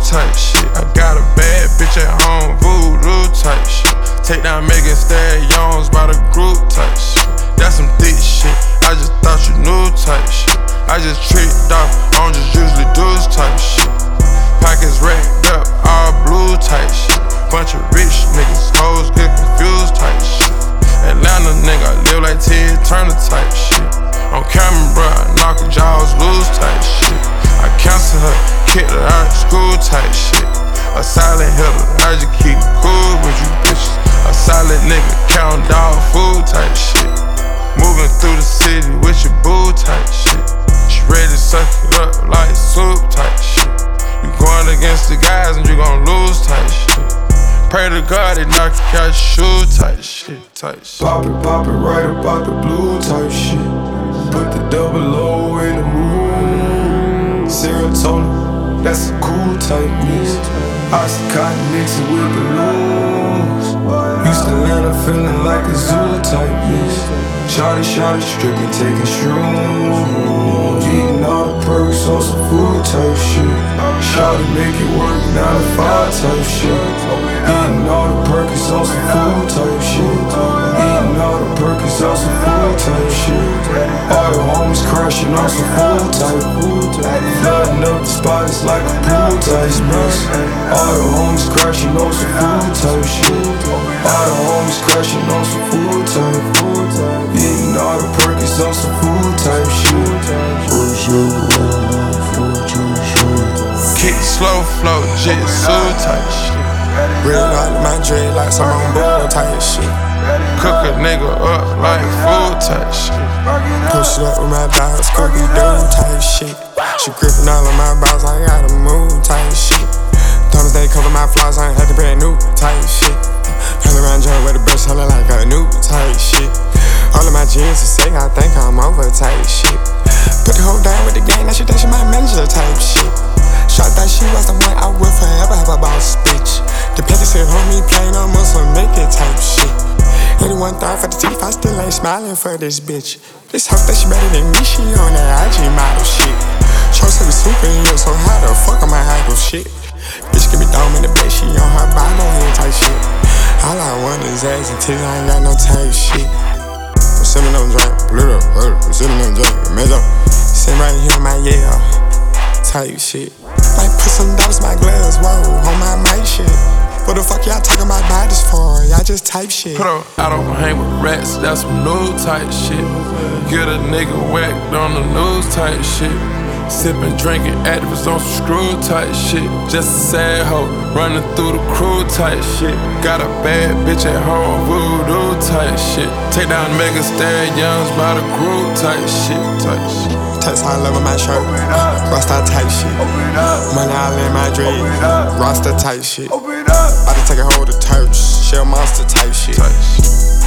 type shit. I got a bad bitch at home, voodoo type shit. Take down Megan Stallions by the group type shit. That's some thick shit, I just thought you knew type shit. I just tricked off, I don't just usually do this type shit. Pockets racked up, all blue type shit. Bunch of rich niggas, hoes get confused type shit. Atlanta nigga, live like Ted Turner type shit. On camera, bruh, I knock her jaws loose type shit. I cancel her, kicked her out of school type shit. A silent hitter, I just keep it cool with you bitches. A solid nigga, count dog food type shit. Moving through the city with your boo type shit. She ready to suck it up like soup type shit. You going against the guys and you gon' lose type shit. Pray to God they knock you out your shoe type shit, type shit. Pop it right about the blue type shit. Put the double O in the moon. Serotonin, that's a cool type mix. Oxycontin mixing with the loose. Used to Atlanta feeling like a zoo type mix. Shawty, stripping, taking shrooms. Eating all the perks on some food type shit. Shawty make it work 9 to 5 type shit. Eating all the perks on some food type shit. Eating all the perks on some food type shit. All the homies crashing on some food type. Flooding up the spot, it's like a pool type mix. All the homies crashing on some food type shit. All the homies crashing on some food type. Eating all the perks on some food type shit. Kick slow flow, jitsu type shit. Red out of my dread like some on bull type shit. Cook a nigga up like food type shit. Push it up with my dogs, Scooby-Doo type shit. She gripping all of my balls, I gotta move type shit. Thomas they cover my flaws, I ain't had to brand new type shit. Hell around joint with the brush, I look like a new type shit. All of my jeans are say I think I'm over type shit. Put the hoe down with the gang, now she think she my manager type shit. Shot that she was the one I would forever have a boss bitch. The petty said homie plain on muscle make it type shit. 81 thought for the teeth, I still ain't smiling for this bitch. This hoe that she better than me, she on that IG model shit. Show said we super in here, so how the fuck am I idle shit? Bitch give me dome in the bed, she on her Bible head type shit. All I want is ass until I ain't got no type shit. I'm sipping on drink, blue up, I'm sipping on drink, measure. Sit right here in my yeah, type shit. Might put some dollars in my gloves, whoa, on my mic shit. What the fuck y'all talking about bodies for? Y'all just type shit. Put her out on hang with rats, that's some new type shit. Get a nigga whacked on the news type shit. Sippin', drinking, activists on some screw type shit. Just a sad hoe, running through the crew type shit. Got a bad bitch at home, voodoo type shit. Take down Megan Stallions by the group type shit, type shit. Text all over my shirt, Rasta type shit. Money all in my dread, Rasta type shit. About to take a hold of Turks, Shell Monster type shit.